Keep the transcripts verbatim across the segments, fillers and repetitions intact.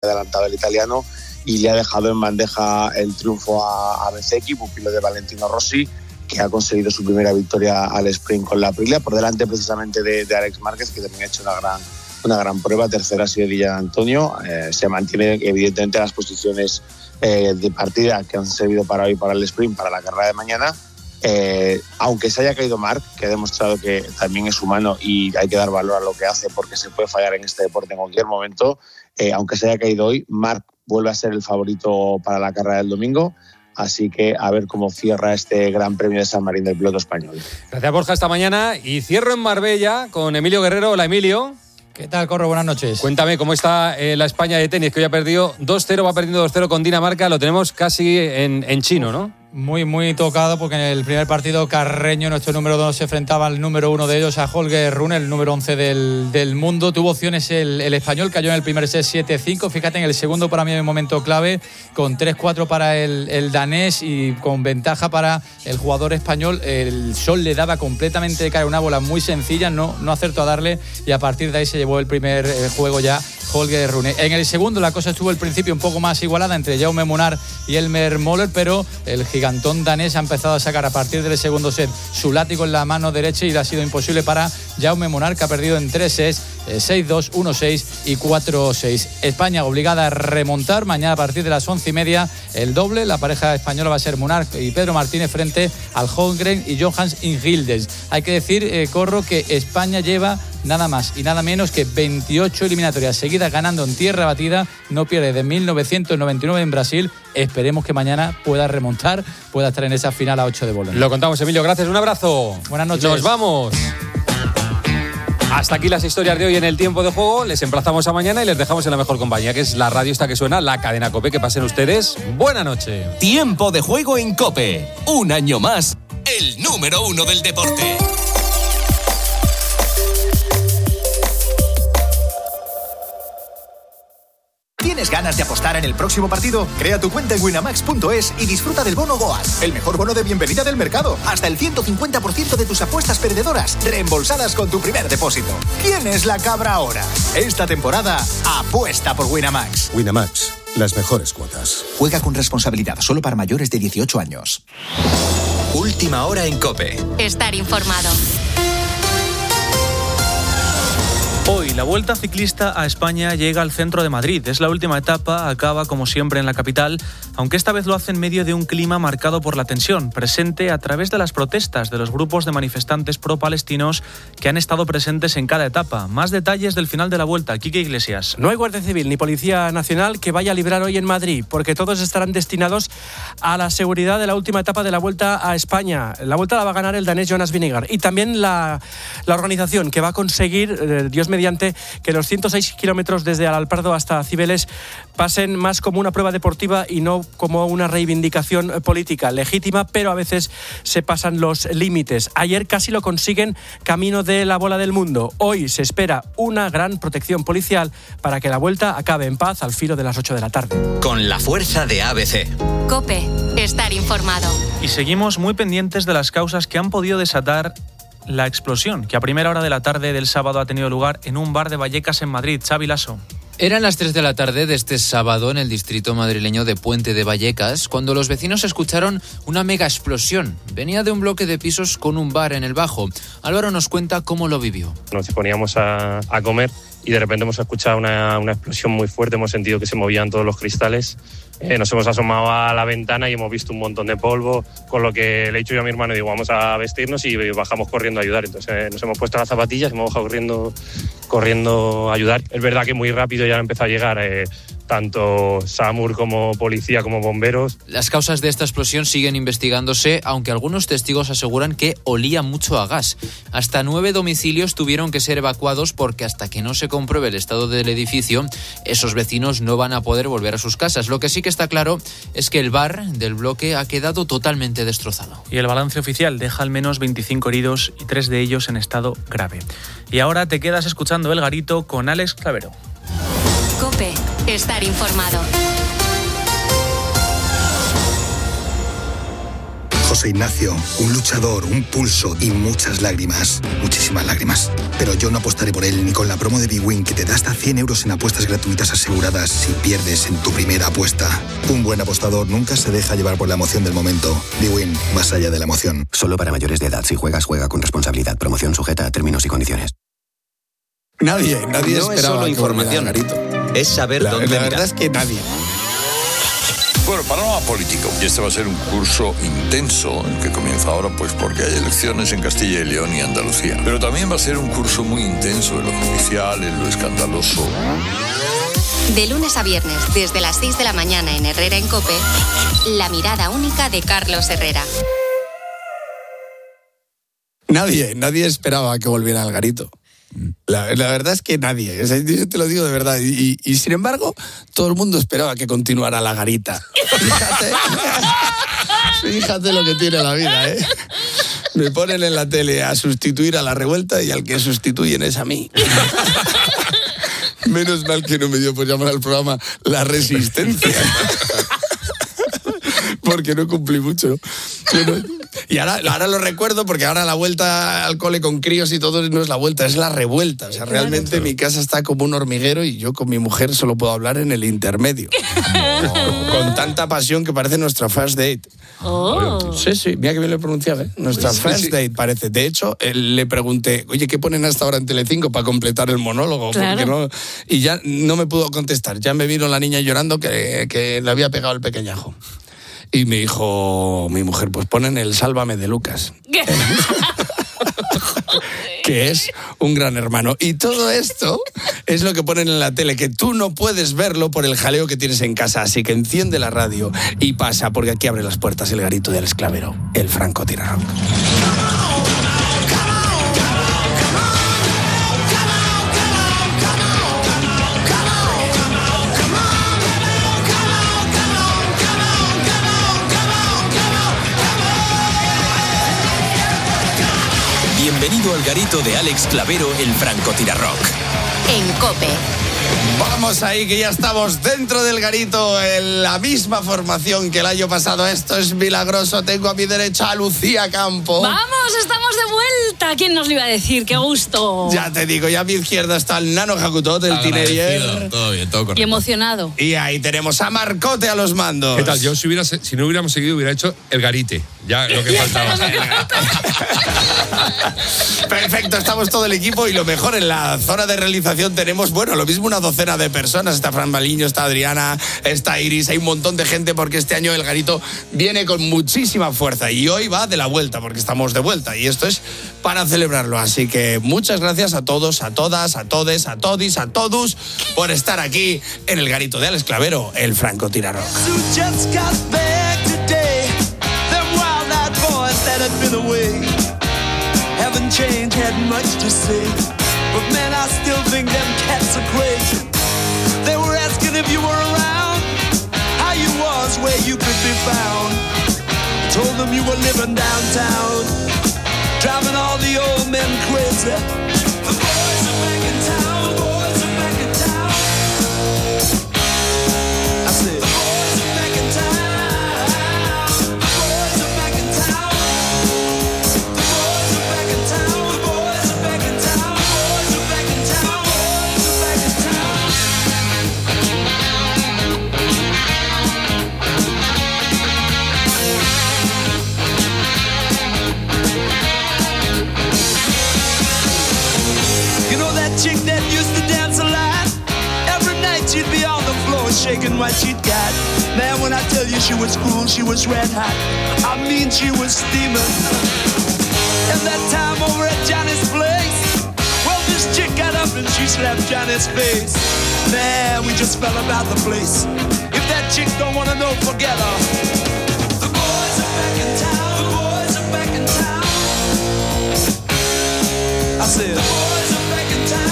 adelantado el italiano y le ha dejado en bandeja el triunfo a, a Bezzecchi, pupilo de Valentino Rossi, que ha conseguido su primera victoria al sprint con la Aprilia, por delante precisamente de, de Alex Márquez, que también ha hecho una gran, una gran prueba. Tercera ha sido Di Giannantonio. Eh, se mantiene evidentemente las posiciones eh, de partida que han servido para hoy, para el sprint, para la carrera de mañana. Eh, aunque se haya caído Marc, que ha demostrado que también es humano y hay que dar valor a lo que hace, porque se puede fallar en este deporte en cualquier momento, eh, aunque se haya caído hoy, Marc vuelve a ser el favorito para la carrera del domingo. Así que a ver cómo cierra este Gran Premio de San Marín del piloto español. Gracias, Borja, esta mañana. Y cierro en Marbella con Emilio Guerrero. Hola, Emilio. ¿Qué tal, Corro? Buenas noches. Cuéntame, ¿cómo está eh, la España de tenis? Que hoy ha perdido dos cero, va perdiendo dos cero con Dinamarca. Lo tenemos casi en, en chino, ¿no? Muy, muy tocado, porque en el primer partido Carreño, nuestro número dos, se enfrentaba al número uno de ellos, a Holger Rune, el número once del, del mundo. Tuvo opciones el, el español, cayó en el primer set siete cinco. Fíjate, en el segundo para mí hay un momento clave, con tres cuatro para el, el danés y con ventaja para el jugador español. El sol le daba completamente de cara, una bola muy sencilla, no, no acertó a darle, y a partir de ahí se llevó el primer eh, juego ya Holger Rune. En el segundo la cosa estuvo al principio un poco más igualada entre Jaume Munar y Elmer Moller, pero el gigantón danés ha empezado a sacar a partir del segundo set su látigo en la mano derecha y le ha sido imposible para Jaume Munar, que ha perdido en tres sets, seis dos, uno seis y cuatro seis. España obligada a remontar mañana a partir de las once y media el doble. La pareja española va a ser Munar y Pedro Martínez frente al Holmgren y Johans Ingildes. Hay que decir, eh, Corro, que España lleva nada más y nada menos que veintiocho eliminatorias seguidas ganando en tierra batida. No pierde de mil novecientos noventa y nueve en Brasil. Esperemos que mañana pueda remontar, pueda estar en esa final a ocho de Bolonia. Lo contamos, Emilio. Gracias, un abrazo. Buenas noches. Nos vamos. Hasta aquí las historias de hoy en el tiempo de juego. Les emplazamos a mañana y les dejamos en la mejor compañía, que es la radio esta que suena, la cadena COPE. Que pasen ustedes buena noche. Tiempo de juego en COPE. Un año más, el número uno del deporte. ¿Tienes ganas de apostar en el próximo partido? Crea tu cuenta en winamax punto es y disfruta del bono GOAS, el mejor bono de bienvenida del mercado. Hasta el ciento cincuenta por ciento de tus apuestas perdedoras reembolsadas con tu primer depósito. ¿Quién es la cabra ahora? Esta temporada, apuesta por Winamax. Winamax, las mejores cuotas. Juega con responsabilidad, solo para mayores de dieciocho años. Última hora en COPE. Estar informado. Hoy la Vuelta Ciclista a España llega al centro de Madrid. Es la última etapa, acaba como siempre en la capital, aunque esta vez lo hace en medio de un clima marcado por la tensión, presente a través de las protestas de los grupos de manifestantes pro-palestinos que han estado presentes en cada etapa. Más detalles del final de la Vuelta. Quique Iglesias. No hay Guardia Civil ni Policía Nacional que vaya a librar hoy en Madrid, porque todos estarán destinados a la seguridad de la última etapa de la Vuelta a España. La Vuelta la va a ganar el danés Jonas Vingegaard y también la, la organización que va a conseguir, eh, Dios mediante, que los ciento seis kilómetros desde Alalpardo hasta Cibeles pasen más como una prueba deportiva y no como una reivindicación política legítima, pero a veces se pasan los límites. Ayer casi lo consiguen camino de la Bola del Mundo. Hoy se espera una gran protección policial para que la Vuelta acabe en paz al filo de las ocho de la tarde. Con la fuerza de A B C. COPE, estar informado. Y seguimos muy pendientes de las causas que han podido desatar la explosión que a primera hora de la tarde del sábado ha tenido lugar en un bar de Vallecas en Madrid. Xavi Lasso. Eran las tres de la tarde de este sábado en el distrito madrileño de Puente de Vallecas, cuando los vecinos escucharon una mega explosión. Venía de un bloque de pisos con un bar en el bajo. Álvaro nos cuenta cómo lo vivió. Nos poníamos a, a comer y de repente hemos escuchado una, una explosión muy fuerte, hemos sentido que se movían todos los cristales. Eh, nos hemos asomado a la ventana y hemos visto un montón de polvo, con lo que le he dicho yo a mi hermano, digo, vamos a vestirnos y bajamos corriendo a ayudar. Entonces eh, nos hemos puesto las zapatillas, hemos bajado corriendo, corriendo a ayudar. Es verdad que muy rápido ya empezó a llegar eh, tanto SAMUR como policía como bomberos. Las causas de esta explosión siguen investigándose, aunque algunos testigos aseguran que olía mucho a gas. Hasta nueve domicilios tuvieron que ser evacuados porque hasta que no se compruebe el estado del edificio, esos vecinos no van a poder volver a sus casas. Lo que sí que está claro es que el bar del bloque ha quedado totalmente destrozado. Y el balance oficial deja al menos veinticinco heridos y tres de ellos en estado grave. Y ahora te quedas escuchando El Garito con Alex Clavero. COPE, estar informado. José Ignacio, un luchador, un pulso y muchas lágrimas. Muchísimas lágrimas. Pero yo no apostaré por él ni con la promo de bwin, que te da hasta cien euros en apuestas gratuitas aseguradas si pierdes en tu primera apuesta. Un buen apostador nunca se deja llevar por la emoción del momento. bwin, más allá de la emoción. Solo para mayores de edad. Si juegas, juega con responsabilidad. Promoción sujeta a términos y condiciones. Nadie, nadie no es solo información, es saber la, dónde la mirar. verdad es que nadie. Bueno, panorama político. Y este va a ser un curso intenso, el que comienza ahora, pues porque hay elecciones en Castilla y León y Andalucía. Pero también va a ser un curso muy intenso en lo judicial, en lo escandaloso. De lunes a viernes, desde las seis de la mañana en Herrera en COPE, la mirada única de Carlos Herrera. Nadie, nadie esperaba que volviera al Garito. La, la verdad es que nadie, o sea, yo te lo digo de verdad, y, y sin embargo todo el mundo esperaba que continuara la Garita. Fíjate, fíjate lo que tiene la vida, ¿eh? Me ponen en la tele a sustituir a La Revuelta y al que sustituyen es a mí. Menos mal que no me dio por llamar al programa La Resistencia. Porque no cumplí mucho. Bueno, y ahora, ahora lo recuerdo porque ahora la vuelta al cole con críos y todo no es la vuelta, es la revuelta. O sea, realmente mi casa está como un hormiguero y yo con mi mujer solo puedo hablar en el intermedio. Oh. Con tanta pasión que parece nuestra first date. Oh. Sí, sí, mira que bien lo he pronunciado, ¿eh? Nuestra sí, first sí. date parece. De hecho, le pregunté, oye, ¿qué ponen hasta ahora en Telecinco para completar el monólogo? Claro. Porque no, y ya no me pudo contestar. Ya me vino la niña llorando que, que le había pegado el pequeñajo. Y me dijo mi mujer, pues ponen el Sálvame de Lucas. Que es un gran hermano. Y todo esto es lo que ponen en la tele, que tú no puedes verlo por el jaleo que tienes en casa. Así que enciende la radio y pasa, porque aquí abre las puertas el Garito del Esclavero, el francotirador. Bienvenido al Garito de Alex Clavero, el francotirarrock. En COPE. Vamos ahí, que ya estamos dentro del Garito, en la misma formación que el año pasado. Esto es milagroso. Tengo a mi derecha a Lucía Campo. ¡Vamos! ¡Estamos de vuelta! ¿Quién nos lo iba a decir? ¡Qué gusto! Ya te digo, y a mi izquierda está el Nano Jacutot, el teenager. Todo bien, todo correcto. Y emocionado. Y ahí tenemos a Marcote a los mandos. ¿Qué tal? Yo si, hubiera, si no hubiéramos seguido hubiera hecho el Garite. Ya lo que faltaba. Perfecto, estamos todo el equipo y lo mejor, en la zona de realización tenemos, bueno, lo mismo una docena de personas. Está Fran Baliño, está Adriana, está Iris, hay un montón de gente porque este año el Garito viene con muchísima fuerza y hoy va de la vuelta porque estamos de vuelta y esto es para celebrarlo. Así que muchas gracias a todos, a todas, a todes, a todis, a todos por estar aquí en el Garito de Alex Clavero, el francotirador. Haven't changed, had much to say, but man, I still think them cats are crazy. They were asking if you were around, how you was, where you could be found. Told them you were living downtown, driving all the old men crazy. The boys are back in town, the boys are back in town. I said, the boys are back in town, the boys are back in town. Chick that used to dance a lot. Every night she'd be on the floor shaking what she'd got. Man, when I tell you she was cool, she was red hot. I mean, she was steaming. And that time over at Johnny's place, well, this chick got up and she slapped Johnny's face. Man, we just fell about the place. If that chick don't wanna know, forget her. The boys are back in town. The boys are back in town. I said, the boys are back in town.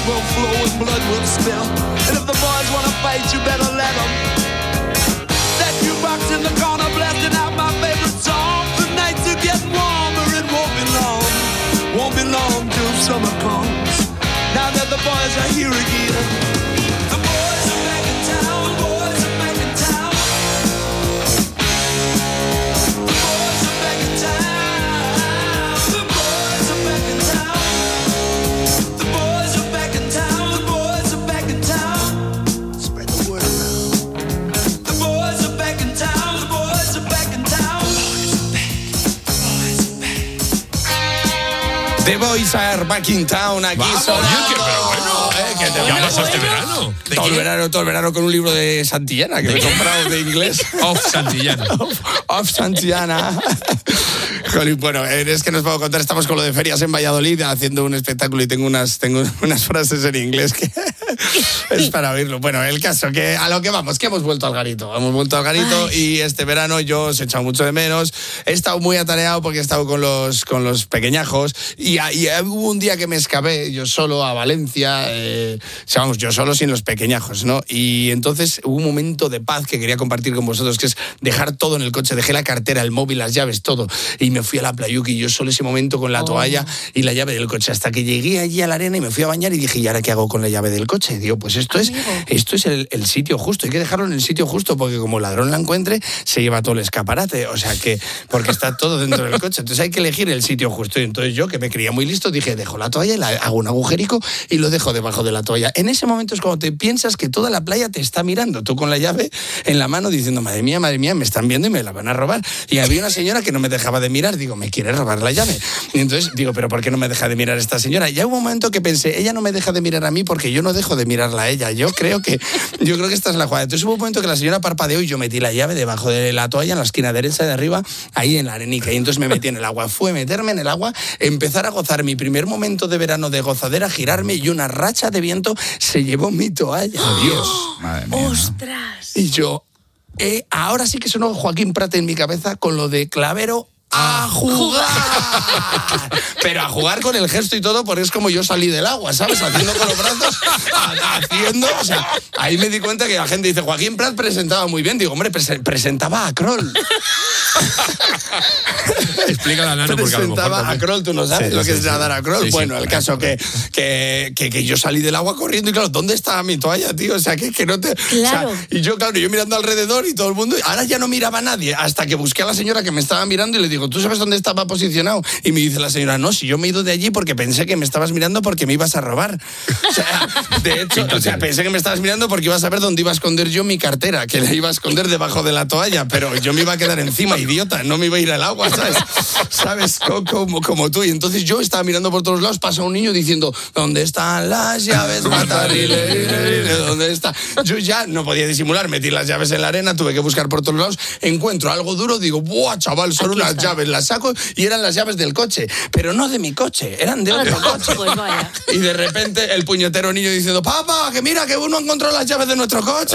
will flow and blood will spill. And if the boys wanna fight, you better let them. That jukebox in the corner blasting out my favorite song. The nights are getting warmer, it won't be long. Won't be long till summer comes. Now that the boys are here again. The boys are back in town, the boys are back in town. The boys are back in town. The boys are back in town. The boys are back in town. The boys are back in town. Spread the word around. The boys are back in town. The boys are back in town. The Boys Are Back in Town, aquí sonando. Oye, pero bueno, eh, que te ¿qué ha bueno, pasado este bueno. verano? ¿De Todo el quién? verano, todo el verano con un libro de Santillana que me he comprado de inglés. Off Santillana. Off, off Santillana. Jolín, bueno, es que nos puedo contar, estamos con lo de ferias en Valladolid haciendo un espectáculo y tengo unas, tengo unas frases en inglés que es para oírlo. Bueno, el caso, que a lo que vamos, que hemos vuelto al garito. Hemos vuelto al garito Ay. y este verano yo os he echado mucho de menos. He estado muy atareado porque he estado con los, con los pequeñajos y, y hubo un día que me escapé yo solo a Valencia, eh, o sea, vamos, yo solo sin los pequeñajos, ¿no? Y entonces hubo un momento de paz que quería compartir con vosotros, que es dejar todo en el coche. Dejé la cartera, el móvil, las llaves, todo. Y me fui a la playuki, yo solo ese momento con la toalla oh. y la llave del coche, hasta que llegué allí a la arena y me fui a bañar y dije, ¿y ahora qué hago con la llave del coche? Y digo, pues esto Amigo. es esto es el, el sitio justo, hay que dejarlo en el sitio justo, porque como el ladrón la encuentre, se lleva todo el escaparate, o sea que, porque está todo dentro del coche, entonces hay que elegir el sitio justo. Y entonces yo, que me creía muy listo, dije, dejo la toalla y la, hago un agujerico y lo dejo debajo de la toalla. En ese momento es cuando te piensas que toda la playa te está mirando, tú con la llave en la mano diciendo, madre mía, madre mía, me están viendo y me la van a robar. Y había una señora que no me dejaba de mirar, digo, me quiere robar la llave. Y entonces digo, pero ¿por qué no me deja de mirar esta señora? Y ya hubo un momento que pensé, ella no me deja de mirar a mí porque yo no dejo de mirarla a ella. Yo creo que, yo creo que esta es la jugada. Entonces hubo un momento que la señora parpadeó y yo metí la llave debajo de la toalla en la esquina derecha de arriba, ahí en la arenica. Y entonces me metí en el agua. Fue meterme en el agua, empezar a gozar mi primer momento de verano de gozadera, girarme y una racha de viento se llevó mi toalla. Dios, madre mía. ¡Ostras! Y yo, eh, ahora sí que sonó Joaquín Prat en mi cabeza con lo de Clavero. ¡A jugar! Pero a jugar con el gesto y todo, porque es como yo salí del agua, ¿sabes? Haciendo con los brazos, haciendo... O sea, ahí me di cuenta que la gente dice, Joaquín Prat presentaba muy bien. Digo, hombre, prese- presentaba a Kroll. Explícale a Nano, porque a lo mejor... Presentaba a Kroll, tú no sabes Sí, lo que sí, es sí. nadar a Kroll. Sí, sí, bueno, el caso que, que, que, que yo salí del agua corriendo y claro, ¿dónde está mi toalla, tío? O sea, que, que no te... Claro. O sea, y yo, claro, yo mirando alrededor y todo el mundo, ahora ya no miraba a nadie, hasta que busqué a la señora que me estaba mirando y le digo, ¿tú sabes dónde estaba posicionado? Y me dice la señora, no, si yo me he ido de allí porque pensé que me estabas mirando porque me ibas a robar. O sea, de hecho, o sea, pensé que me estabas mirando porque ibas a ver dónde iba a esconder yo mi cartera, que la iba a esconder debajo de la toalla, pero yo me iba a quedar encima, idiota, no me iba a ir al agua, ¿sabes? ¿Sabes? Como, como tú. Y entonces yo estaba mirando por todos lados, pasa un niño diciendo, ¿dónde están las llaves, Matarile? ¿Dónde está? Yo ya no podía disimular, metí las llaves en la arena, tuve que buscar por todos lados, encuentro algo duro, digo, ¡buah, chaval! Son Aquí unas está. llaves, las saco y eran las llaves del coche, pero no de mi coche, eran de otro coche. Pues vaya. Y de repente el puñetero niño diciendo, papá, que mira, que uno encontró las llaves de nuestro coche.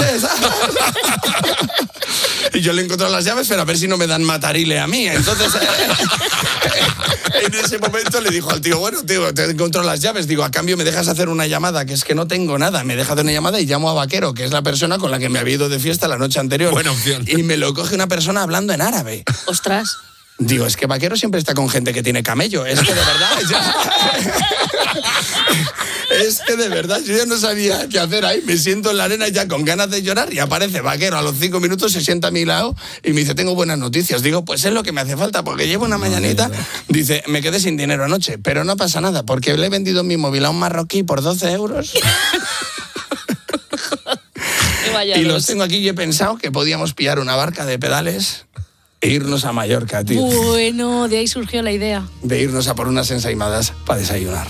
Y yo le encontré las llaves, pero a ver si no me dan Matarile a mí. Entonces, eh, en ese momento le dijo al tío, bueno, tío, te encontró las llaves. Digo, a cambio me dejas hacer una llamada, que es que no tengo nada. Me dejas hacer una llamada y llamo a Vaquero, que es la persona con la que me había ido de fiesta la noche anterior. Buena opción. Y me lo coge una persona hablando en árabe. Ostras. Digo, es que Vaquero siempre está con gente que tiene camello. Es que de verdad... Ya... Es que de verdad yo ya no sabía qué hacer ahí. Me siento en la arena ya con ganas de llorar y aparece Vaquero a los cinco minutos, se sienta a mi lado y me dice, tengo buenas noticias. Digo, pues es lo que me hace falta porque llevo una mañanita. Dice, me quedé sin dinero anoche, pero no pasa nada porque le he vendido mi móvil a un marroquí por doce euros. Y los tengo aquí y he pensado que podíamos pillar una barca de pedales e irnos a Mallorca, tío. Bueno, de ahí surgió la idea. De irnos a por unas ensaimadas para desayunar.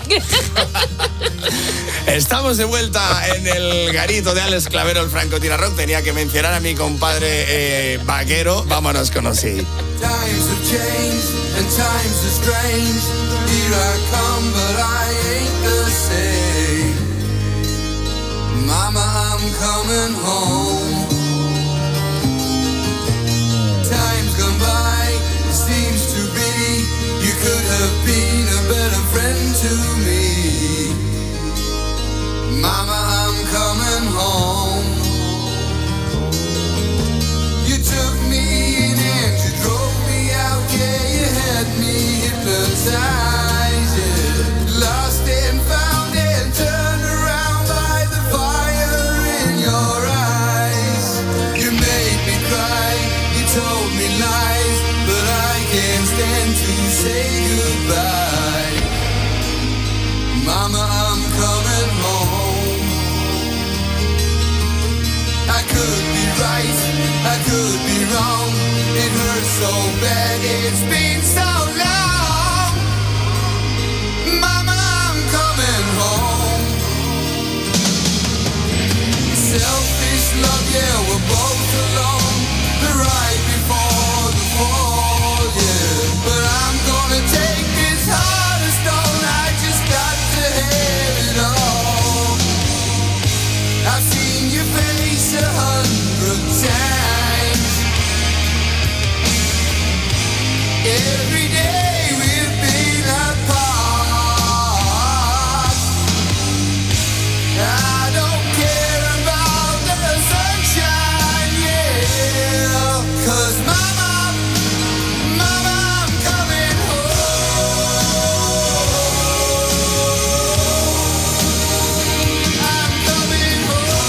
Estamos de vuelta en el garito de Alex Clavero, el francotirador. Tenía que mencionar a mi compadre eh, Vaquero. Vámonos con Osí. Times have changed and times are strange. Here I come, but I ain't the same. Mama, I'm coming home. Time's gone by, it seems to be. You could have been a better friend to me. so bad, it's been so long. Mama, I'm coming home. Selfish love, yeah, we're both alone. The right before the fall, yeah. But I'm gonna take this heart of stone. I just got to have it all. I've seen your face a hundred times. Every day we've been apart. I don't care about the sunshine, yeah. 'Cause mama, mama, I'm coming home. I'm coming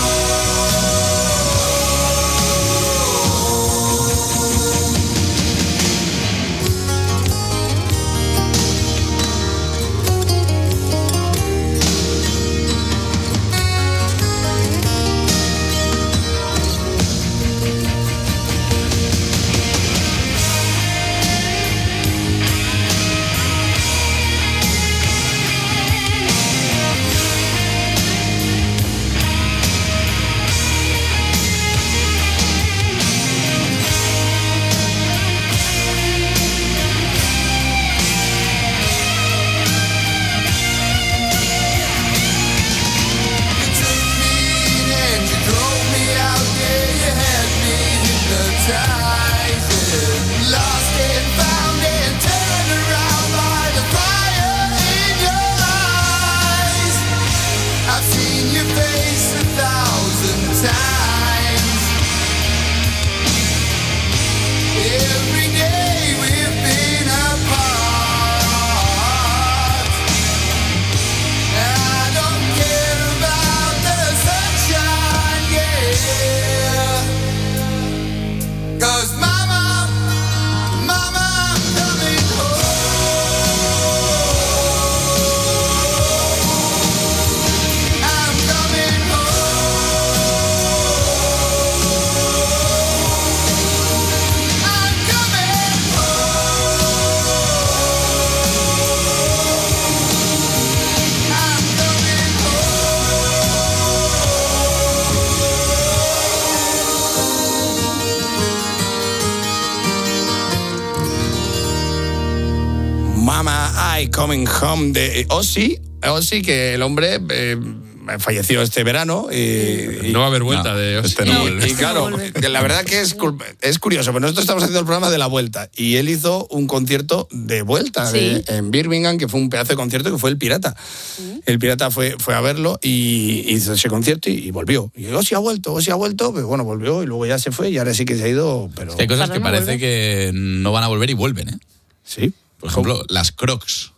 Coming Home de Ozzy. Ozzy, que el hombre eh, falleció este verano. Y, no va a haber vuelta no, de Ozzy. Este no, no, y claro, la verdad que es, es curioso, pero nosotros estamos haciendo el programa de la vuelta y él hizo un concierto de vuelta ¿Sí? de, en Birmingham, que fue un pedazo de concierto que fue el Pirata. ¿Sí? El Pirata fue, fue a verlo y hizo ese concierto y, y volvió. Y Ozzy ha vuelto, Ozzy ha vuelto, pero bueno, volvió y luego ya se fue y ahora sí que se ha ido. Pero... Es que hay cosas que parece vuelve? que no van a volver y vuelven, ¿eh? Sí. Por ejemplo, ¿Cómo? las Crocs.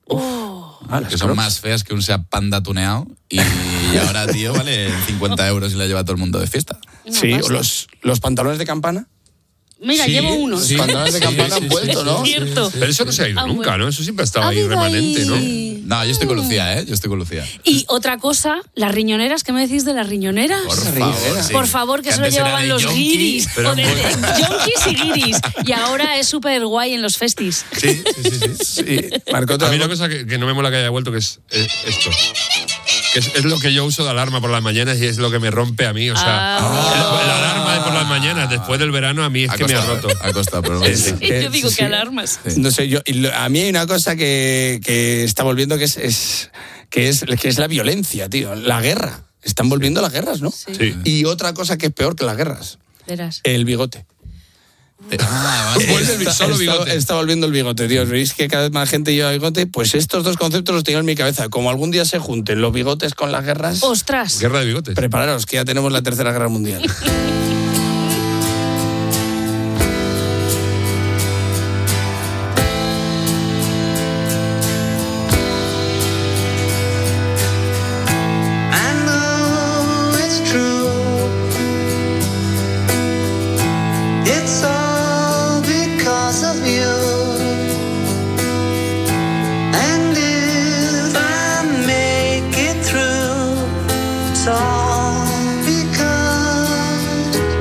Oh, ah, que son crocs. más feas que un Seat Panda tuneado y ahora, tío, vale cincuenta euros y la lleva todo el mundo de fiesta. Sí, o los, los pantalones de campana. Mira, sí, llevo unos. Sí, los pantalones de campana sí, han vuelto, sí, ¿no? sí, cierto. Pero eso no se ha ido ah, nunca, bueno. ¿no? Eso siempre ha estado ahí remanente, ahí. ¿no? No, yo estoy con Lucía, ¿eh? Yo estoy con Lucía. Y otra cosa, las riñoneras, ¿qué me decís de las riñoneras? Por favor, sí. Por favor, que, que solo llevaban los yonki, guiris. Pero o de, de yonkis y guiris. Y ahora es súper guay en los festis. Sí, sí, sí. sí. sí. Marco, a mí una cosa que, que no me mola que haya vuelto, que es eh, esto. Que es, es lo que yo uso de alarma por las mañanas y es lo que me rompe a mí. O sea, ah. la, la alarma de por las mañanas, después del verano, a mí es a que costa, me ha roto. A costa, pero sí, sí. Eh, yo digo sí. que alarmas. Sí. No sé, yo, a mí hay una cosa que, que está volviendo que es, es, que, es, que es la violencia, tío. La guerra. Están volviendo las guerras, ¿no? Sí. sí. Y otra cosa que es peor que las guerras. Verás. El bigote. Ah, vuelve el solo bigote. Está, está volviendo el bigote, tío. ¿Veis que cada vez más gente lleva bigote? Pues estos dos conceptos los tengo en mi cabeza. Como algún día se junten los bigotes con las guerras... ¡Ostras! Guerra de bigotes. Prepararos, que ya tenemos la tercera guerra mundial. Because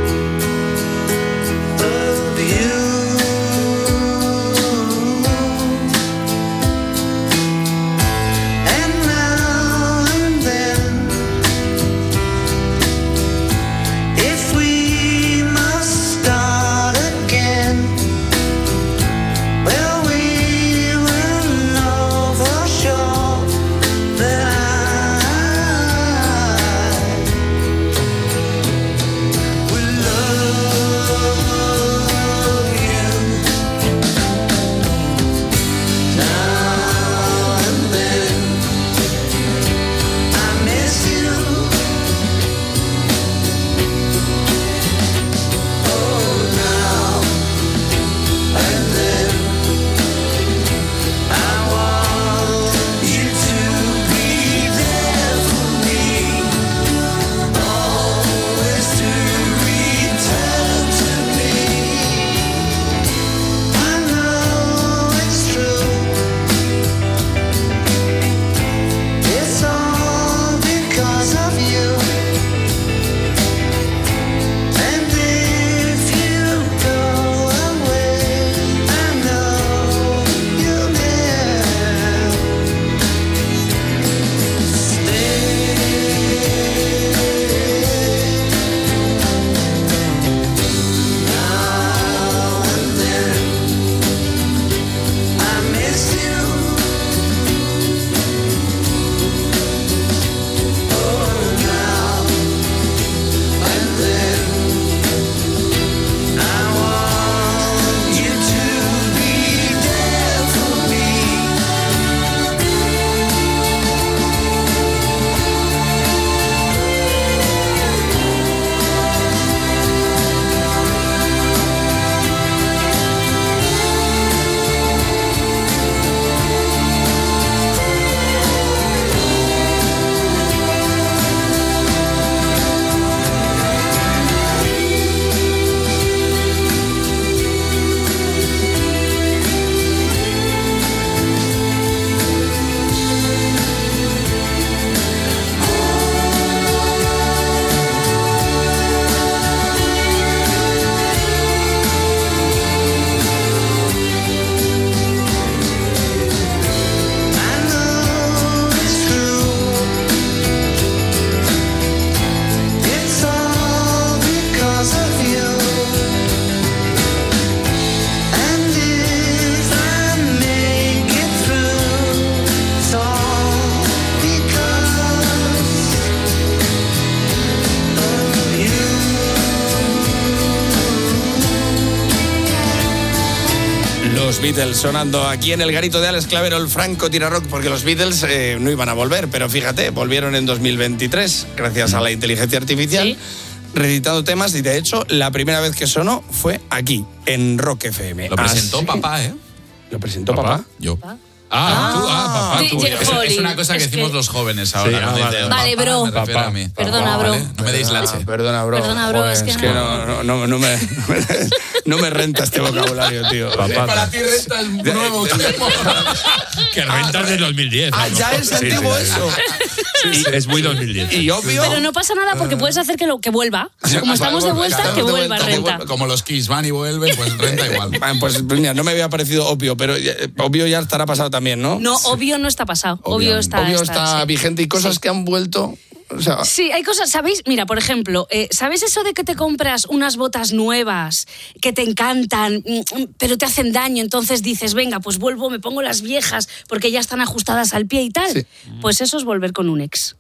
Beatles sonando aquí en el garito de Alex Clavero, el Franco Tirarrock, porque los Beatles eh, no iban a volver, pero fíjate, volvieron en dos mil veintitrés gracias a la inteligencia artificial. ¿Sí? Reeditando temas, y de hecho la primera vez que sonó fue aquí, en Rock F M. Lo presentó Así. papá, ¿eh? ¿Lo presentó papá? papá? Yo. Ah, tú, ah, papá. Tú. Es, es una cosa que Es decimos que- los jóvenes ahora. Sí, ¿no? ah, De- vale. de- Vale, papá, bro. me refiero a mí. Perdona, bro. ¿Vale? No me deis leche. Perdona, bro. Perdona, bro, Joder, es que es que no. no, no, no, me, no, me, no me renta este vocabulario, tío. Papá. Para ti renta es nuevo. Que rentas de dos mil diez. Ah, a lo ya mejor. es Sí, antiguo sí, sí. eso. Sí, es muy dos mil diez. Y obvio. Pero no pasa nada porque puedes hacer que, lo, que vuelva. Como estamos de vuelta, Estamos que de vuelva, vuelta, que renta. vuelva. Como los Kiss van y vuelven, pues renta igual. Ah, Pues mira, no me había parecido obvio, pero eh, obvio ya estará pasado también, ¿no? No, obvio no está pasado. Obvio, está, Obvio está, sí. vigente y cosas que han vuelto. O sea, Sí, hay cosas, ¿sabéis? Mira, por ejemplo, eh, ¿sabes eso de que te compras unas botas nuevas que te encantan, mm, pero te hacen daño? Entonces dices, venga, pues vuelvo, me pongo las viejas porque ya están ajustadas al pie y tal. Sí. Pues eso es volver con un ex.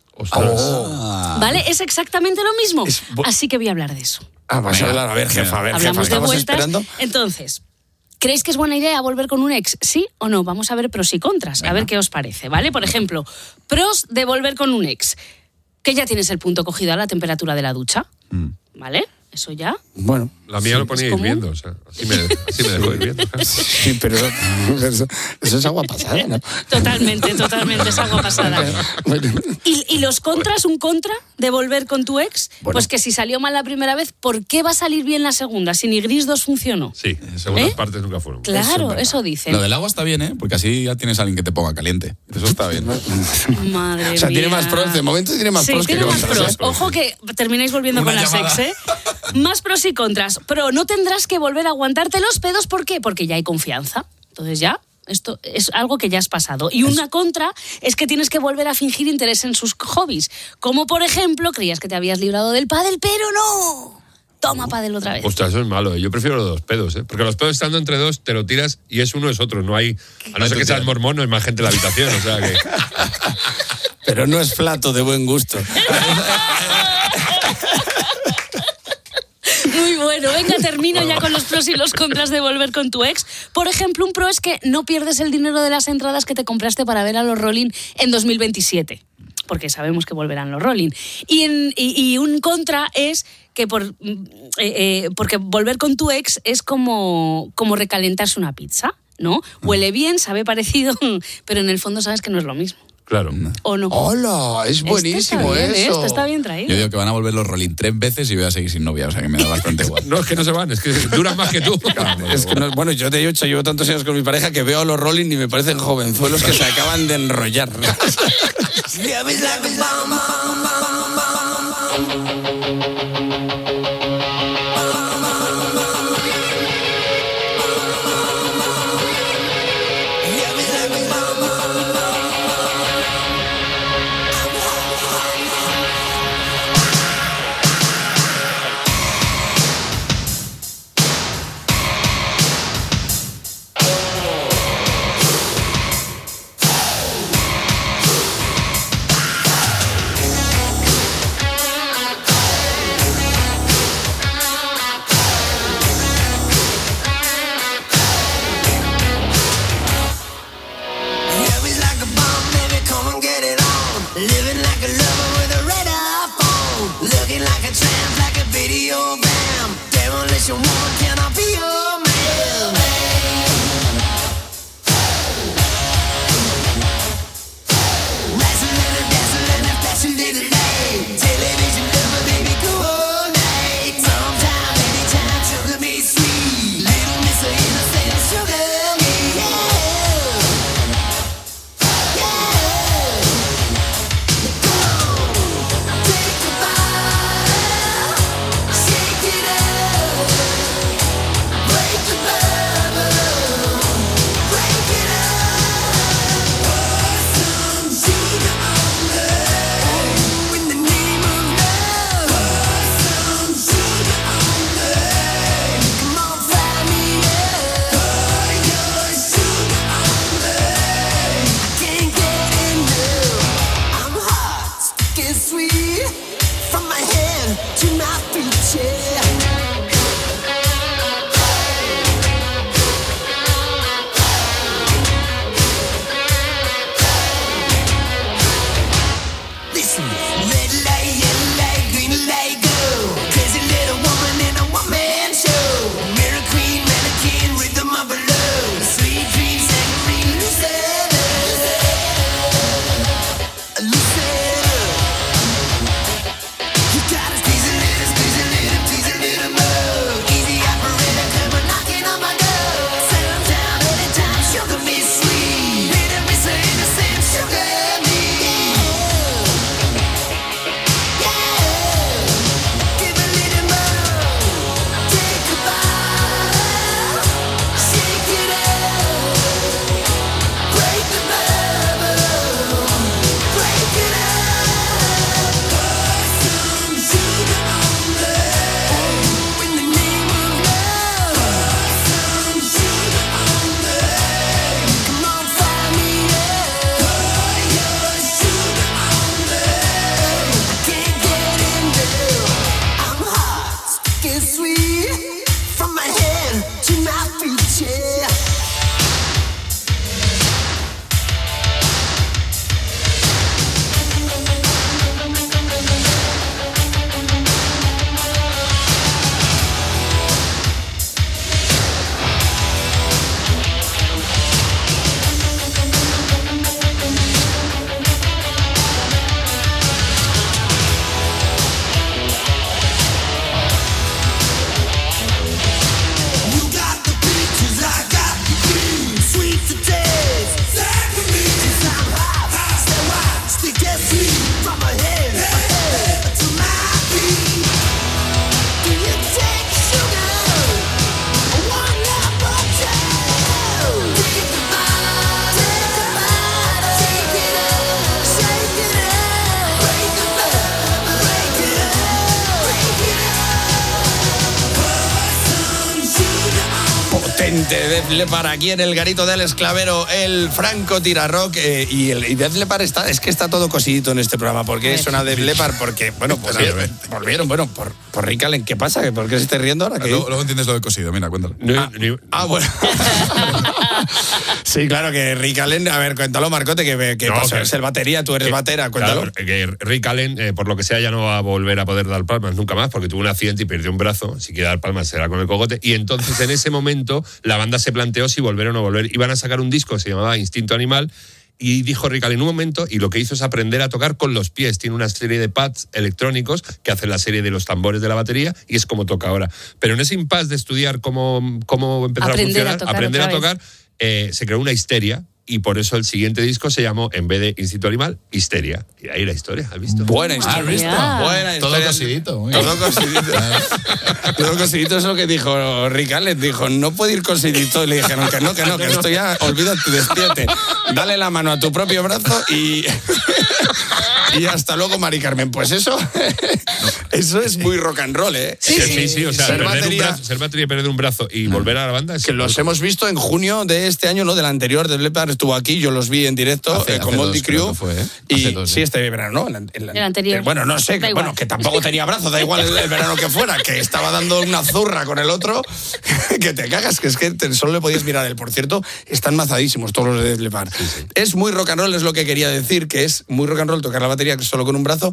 Ah. ¿Vale? Es exactamente lo mismo. Es bo- Así que voy a hablar de eso. ah, vas a hablar, a ver, jefa, a ver, jefa, Hablamos de estamos vueltas. esperando. Entonces, ¿creéis que es buena idea volver con un ex? ¿Sí o no? Vamos a ver pros y contras, a ver qué os parece, ¿vale? Por ejemplo, pros de volver con un ex. Que ya tienes el punto cogido a la temperatura de la ducha, ¿vale? Eso ya. Bueno, La mía lo ponía ¿Es común? hirviendo, o sea, así me, así me dejó hirviendo. sí, pero eso, eso es agua pasada, ¿no? Totalmente, totalmente, es agua pasada. ¿Y, y los contras, un contra de volver con tu ex? Bueno. Pues que si salió mal la primera vez, ¿por qué va a salir bien la segunda? Si ni Gris dos funcionó. Sí, segundas ¿Eh? partes nunca fueron. Claro, eso dicen. Lo del agua está bien, ¿eh? Porque así ya tienes a alguien que te ponga caliente. Eso está bien. Madre O sea, tiene mía. más pros, de momento tiene más Sí, pros tiene que más contras. pros. ¿eh? Ojo que termináis volviendo Una con las llamada. ex, ¿eh? Más pros y contras. Pro, no tendrás que volver a aguantarte los pedos. ¿Por qué? Porque ya hay confianza. Entonces ya, esto es algo que ya has pasado. Y una contra es que tienes que volver a fingir interés en sus hobbies. Como, por ejemplo, creías que te habías librado del pádel, pero no. Toma pádel otra vez. Ostras, eso es malo, ¿eh? Yo prefiero los dos pedos, ¿eh? Porque los pedos estando entre dos, te lo tiras y es uno es otro. No hay. A no ser que seas mormón, no hay más gente en la habitación, o sea que. Pero no es flato de buen gusto. Muy bueno, venga, termino ya con los pros y los contras de volver con tu ex. Por ejemplo, un pro es que no pierdes el dinero de las entradas que te compraste para ver a los Rolling en dos mil veintisiete, porque sabemos que volverán los Rolling. Y, en- y- y un contra es que por, eh, eh, porque volver con tu ex es como, como recalentarse una pizza, ¿no? Huele bien, sabe parecido, pero en el fondo sabes que no es lo mismo. Claro. ¿O no? ¡Hola! Es buenísimo Esto está bien, ¿eh? eso. Esto está bien traído. Yo digo que van a volver los Rolling tres veces y voy a seguir sin novia, o sea que me da bastante igual. No, es que no se van, es que duran más que tú. Es que no- bueno, yo de hecho llevo tantos años con mi pareja que veo a los Rolling y me parecen jovenzuelos que se acaban de enrollar. Efectivamente, Def Leppard aquí en el garito del Esclavero, el Franco Tirarrock eh, y el y Def Leppard está, es que está todo cosidito en este programa. ¿Por qué suena Def Leppard? Porque, bueno, pues volvieron, bueno, por, por Rick Allen. ¿Qué pasa? ¿Por qué se esté riendo ahora? Luego, luego entiendes lo de cosido, mira, cuéntalo. Ah, ah bueno. Sí, claro, que Rick Allen, a ver, cuéntalo, Marcote, que, que no, pasó, que, es el batería, tú eres que, batera, cuéntalo. Claro, que Rick Allen, eh, por lo que sea, ya no va a volver a poder dar palmas nunca más, porque tuvo un accidente y perdió un brazo. Si quiere dar palmas será con el cogote. Y entonces, en ese momento, la banda se planteó si volver o no volver. Iban a sacar un disco que se llamaba Instinto Animal, y dijo Rick Allen en un momento, y lo que hizo es aprender a tocar con los pies. Tiene una serie de pads electrónicos que hacen la serie de los tambores de la batería, y es como toca ahora. Pero en ese impasse de estudiar cómo, cómo empezar aprender a funcionar, a tocar aprender a tocar, eh, se creó una histeria. Y por eso el siguiente disco se llamó, en vez de Instinto Animal, Histeria. Y ahí la historia, ¿has visto? Buena historia. ¿Has visto? Yeah. Buena Todo historia. cosidito. Muy Todo cosidito. Todo cosidito es lo que dijo Rick Allen. Dijo, no puede ir cosidito. Y le dijeron que no, que no, que esto ya, olvídate, despídete. Dale la mano a tu propio brazo y... y hasta luego, Mari Carmen. Pues eso, eso es muy rock and roll, ¿eh? Sí, sí, sí. sí o sea, ser perder, batería, un brazo, ser batería, perder un brazo y no. volver a la banda. Es que los hemos visto en junio de este año, no del anterior, del Leppard estuvo aquí, yo los vi en directo hace, eh, con Moldy Crew. Fue, ¿eh? Y dos, sí, este verano, ¿no? El, el, el anterior. El, bueno, no sé, que, bueno, que tampoco tenía brazo, da igual el, el verano que fuera, que estaba dando una zurra con el otro, que te cagas, que es que te, solo le podías mirar a él. Por cierto, están mazadísimos todos los de Def Leppard. Sí, sí. Es muy rock and roll, es lo que quería decir, que es muy rock and roll tocar la batería solo con un brazo.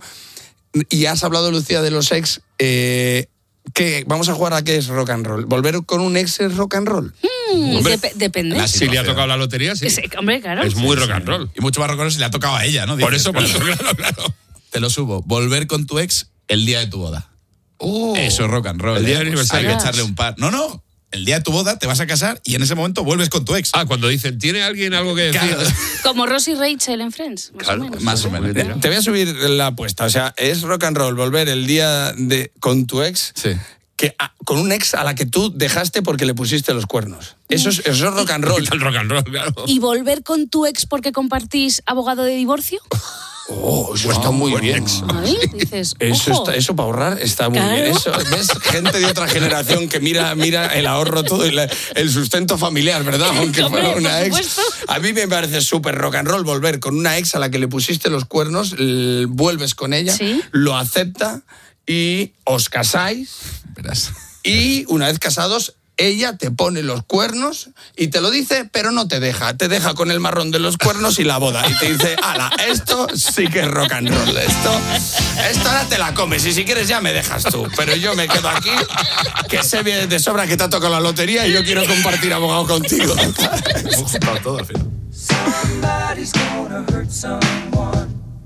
Y has hablado, Lucía, de los ex. Eh, ¿qué? Vamos a jugar a qué es rock and roll. ¿Volver con un ex es rock and roll? Mm, hombre, dep- depende. Si le ha tocado la lotería, sí. Es, hombre, claro. Es muy rock and roll. Y mucho más rock and roll si le ha tocado a ella, ¿no? Dices, por eso, por eso, claro, claro. Te lo subo. Volver con tu ex el día de tu boda. Oh, eso es rock and roll. El día ¿eh? del aniversario. Hay que echarle un par. No, no. El día de tu boda te vas a casar y en ese momento vuelves con tu ex. Ah, cuando dicen, ¿tiene alguien algo que decir? Claro. Como Ross y Rachel en Friends, más claro, o menos. Más o menos. Te, te voy a subir la apuesta. O sea, es rock and roll volver el día de con tu ex. Sí. Que, a, con un ex a la que tú dejaste porque le pusiste los cuernos. Eso es, eso es rock and roll. El rock and roll, claro. ¿Y volver con tu ex porque compartís abogado de divorcio? Oh, eso está muy bien. Ahí dices, eso, ojo. está, eso para ahorrar está muy claro. bien. Eso, ¿ves? Gente de otra generación que mira, mira el ahorro todo, el, el sustento familiar, ¿verdad? Aunque fuera una ex. A mí me parece súper rock and roll volver con una ex a la que le pusiste los cuernos, l- vuelves con ella, ¿sí? Lo acepta y os casáis. Verás. Y una vez casados, ella te pone los cuernos y te lo dice, pero no te deja. Te deja con el marrón de los cuernos y la boda. Y te dice, ala, esto sí que es rock and roll. Esto, esto ahora te la comes y si quieres ya me dejas tú. Pero yo me quedo aquí, que sé bien de sobra que te ha tocado la lotería y yo quiero compartir abogado contigo. Hemos juntado todo al final. Somebody's gonna hurt someone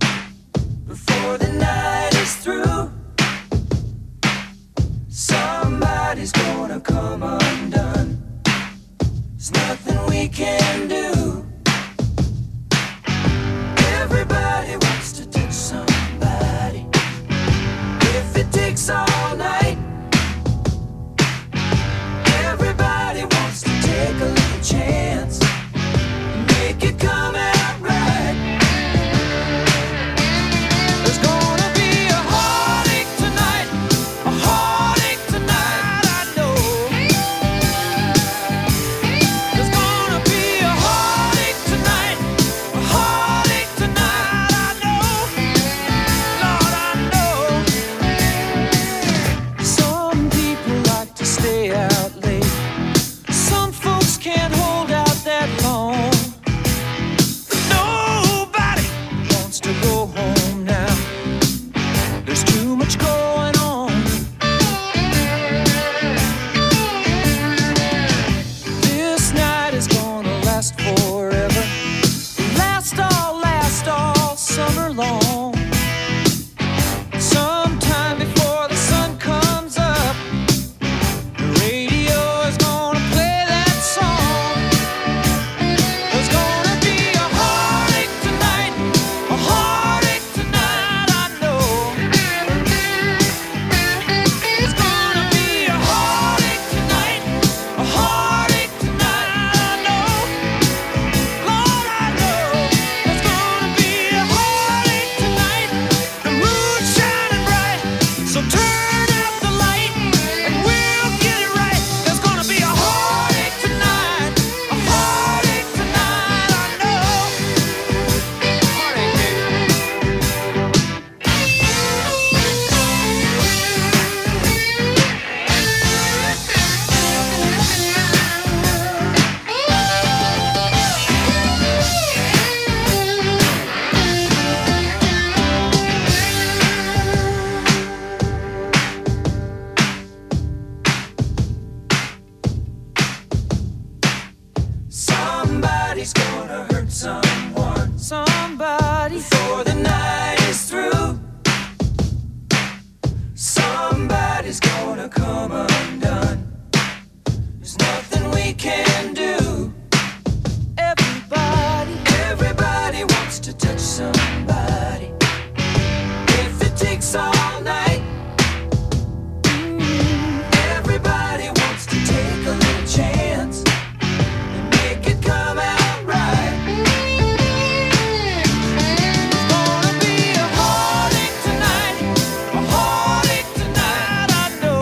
before the night is through. Somebody's gonna come undone. There's nothing we can do. Everybody wants to touch somebody. If it takes all night. Everybody wants to take a little chance. Make it come out right. before the night is through. Somebody's gonna come undone. There's nothing we can do. Everybody, everybody wants to touch somebody. If it takes all night, everybody wants to take a little chance and make it come out right. It's gonna be a heartache tonight, a heartache tonight, I know.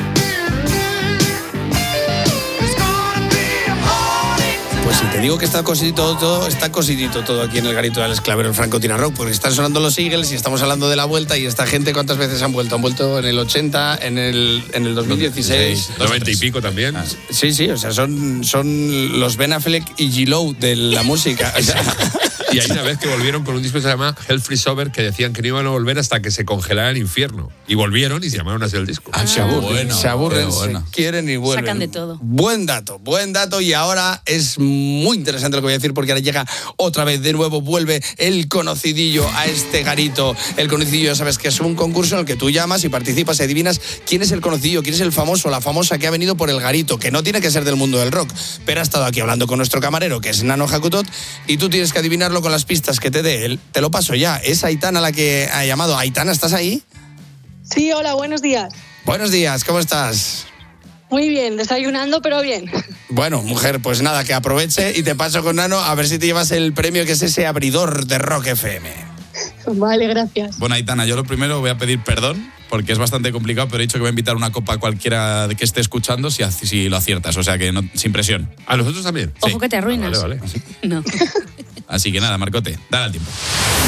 It's gonna be a heartache tonight. Pues si te digo que está cosidito todo, está cosidito todo aquí en el garito del Esclavero, el Franco Tira Rock, porque están sonando los Eagles y estamos hablando de la vuelta, y esta gente ¿cuántas veces han vuelto? Han vuelto en el ochenta, en el, en el dos mil dieciséis. noventa y pico también. Sí, sí, o sea, son, son los Ben Affleck y G-Lo de la música. O sea, Y hay una vez que volvieron con un disco que se llama Hell Freeze Over, que decían que no iban a volver hasta que se congelara el infierno. Y volvieron y se llamaron así el disco. Ah, se aburren, bueno, se aburren, bueno. se quieren y vuelven. Sacan de todo. Buen dato, buen dato. Y ahora es muy interesante lo que voy a decir, porque ahora llega otra vez, de nuevo, vuelve el conocidillo a este garito. El conocidillo, ya sabes que es un concurso en el que tú llamas y participas y adivinas quién es el conocidillo, quién es el famoso, la famosa que ha venido por el garito, que no tiene que ser del mundo del rock, pero ha estado aquí hablando con nuestro camarero, que es Nano Jacutot, y tú tienes que adivinarlo con las pistas que te dé él. Te lo paso ya. Es Aitana la que ha llamado. Aitana, ¿estás ahí? Sí, hola, buenos días. Buenos días, ¿cómo estás? Muy bien, desayunando, pero bien. Bueno, mujer, pues nada, que aproveche y te paso con Nano a ver si te llevas el premio, que es ese abridor de Rock F M. Vale, gracias. Bueno, Aitana, yo lo primero voy a pedir perdón, porque es bastante complicado, pero he dicho que voy a invitar una copa a cualquiera que esté escuchando si, si lo aciertas, o sea que no, sin presión. ¿A nosotros también? Ojo Sí. que te arruinas. Ah, vale, vale. No. Así que nada, Marcote, dale al tiempo.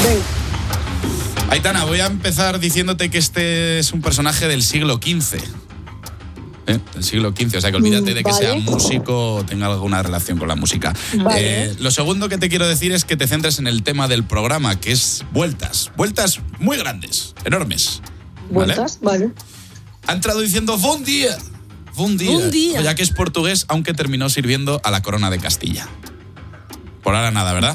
Aitana, voy a empezar diciéndote que este es un personaje del siglo quince. ¿Eh? Del siglo quince, o sea que olvídate de que Vale. sea músico o tenga alguna relación con la música. Vale. Eh, lo segundo que te quiero decir es que te centres en el tema del programa, que es vueltas. Vueltas muy grandes, enormes. ¿Vale? ¿Vueltas? Vale. Ha entrado diciendo bon día. Bon día. Bon día. Ya que es portugués, aunque terminó sirviendo a la corona de Castilla. Por ahora nada, ¿verdad?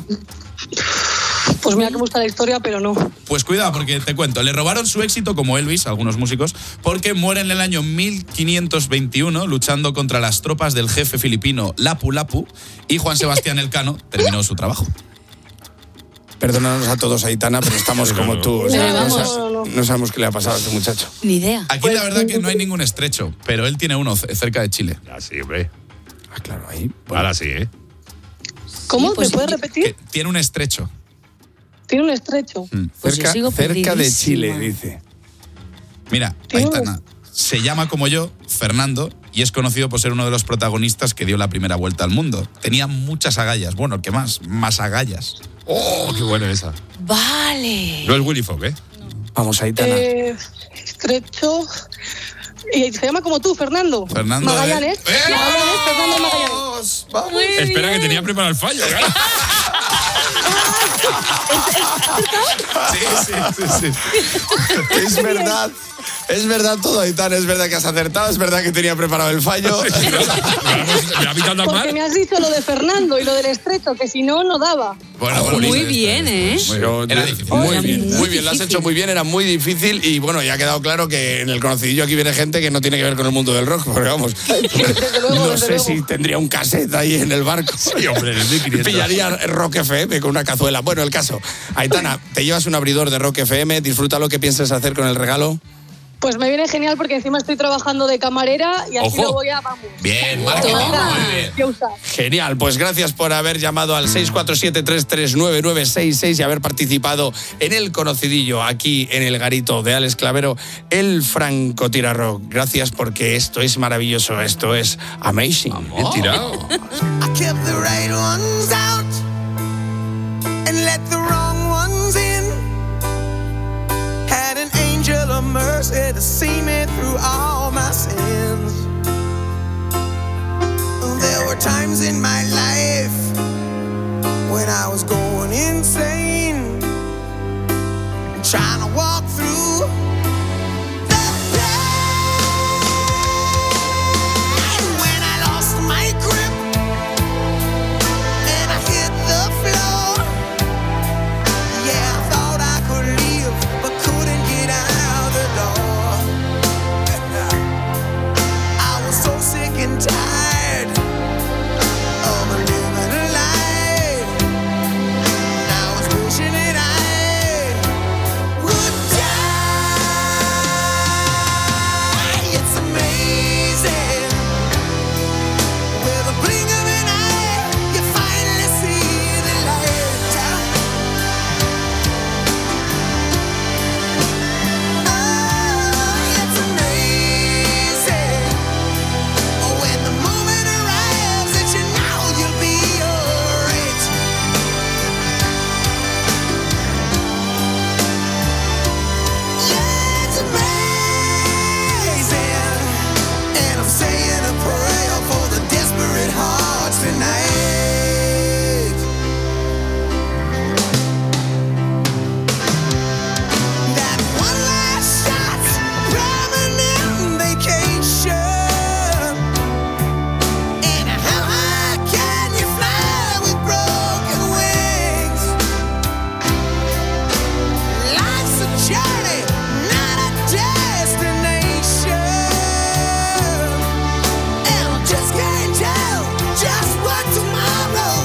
Pues mira que me gusta la historia, pero no. Pues cuidado, porque te cuento. Le robaron su éxito como Elvis, algunos músicos, porque muere en el año mil quinientos veintiuno luchando contra las tropas del jefe filipino Lapu Lapu, y Juan Sebastián Elcano terminó su trabajo. Perdónanos a todos, Aitana, pero estamos como tú. O sea, Pero no, vamos. sa- no sabemos qué le ha pasado a este muchacho. Ni idea. Aquí la verdad que no hay ningún estrecho, pero él tiene uno c- cerca de Chile. Ah, sí, hombre. Ah, claro, ahí. Ahora sí, ¿eh? ¿Cómo? Sí, pues, ¿Me puedes yo- repetir? Que tiene un estrecho. Tiene un estrecho. Mm. Pues yo cerca sigo cerca de perdidísima. Chile, dice. Mira, Tiene un- Aitana se llama como yo, Fernando, y es conocido por ser uno de los protagonistas que dio la primera vuelta al mundo. Tenía muchas agallas. Bueno, ¿qué más? Más agallas. ¡Oh, qué buena esa! Vale. No es Willy Fogg, ¿eh? Vamos, Aitana. Eh, estrecho. Y se llama como tú, Fernando. Fernando, Magallanes. ¿eh? ¡Eh! Magallanes, Fernando Magallanes. Muy Espera, bien. que tenía preparado el fallo. claro. Sí, sí, sí, sí. Es verdad. Es verdad todo, Aitana. Es verdad que has acertado. Es verdad que tenía preparado el fallo. Me ha pitado tan Porque mal. me has dicho lo de Fernando y lo del estrecho, que si no, no daba. Bueno, bueno, Muy listo, bien, listo, ¿eh? listo. Muy bien. Era difícil. Muy Era bien, muy muy bien. Lo has difícil. hecho muy bien. Era muy difícil. Y bueno, ya ha quedado claro que en el conocidillo aquí viene gente que no tiene que ver con el mundo del rock. Porque vamos, Desde luego, no desde sé luego. si tendría un cassette ahí en el barco. Sí, hombre, en el mil quinientos. Pillaría Rock F M con una cazuela. Bueno, el caso. Aitana, te llevas un abridor de Rock F M. Disfruta lo que pienses hacer con el regalo. Pues me viene genial porque encima estoy trabajando de camarera y así Ojo. lo voy a, vamos. Bien, marketing. Toma. Muy bien. Voy a usar. Genial, pues gracias por haber llamado al seis cuatro siete, tres tres nueve nueve seis seis y haber participado en el conocidillo aquí en el garito de Alex Clavero, el Franco Tira Rock. Gracias porque esto es maravilloso, esto es amazing. Bien tirado. I kept the right ones out and let the wrong ones in. Had an angel of mercy to see me through all my sins. There were times in my life when I was going insane, trying to walk through the pain. When I lost my grip and I hit the floor, yeah, journey, not a destination. And I just can't tell just what tomorrow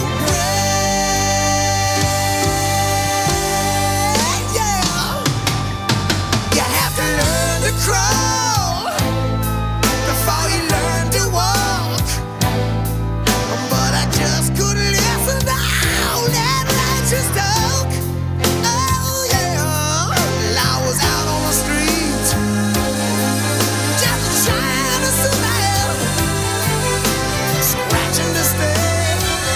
brings. Yeah, you have to learn to crawl before you learn to walk. But I just couldn't listen to all that righteous talk. Oh yeah, well, I was out on the street, just trying to survive, scratching the step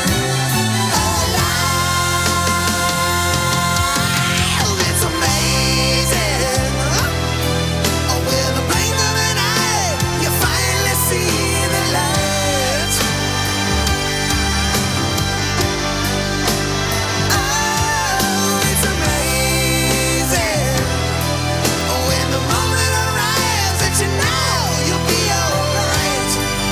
alive. It's amazing, with a blink of an eye, you finally see the light. Oh, it's amazing, when the moment arrives that you know you'll be alright.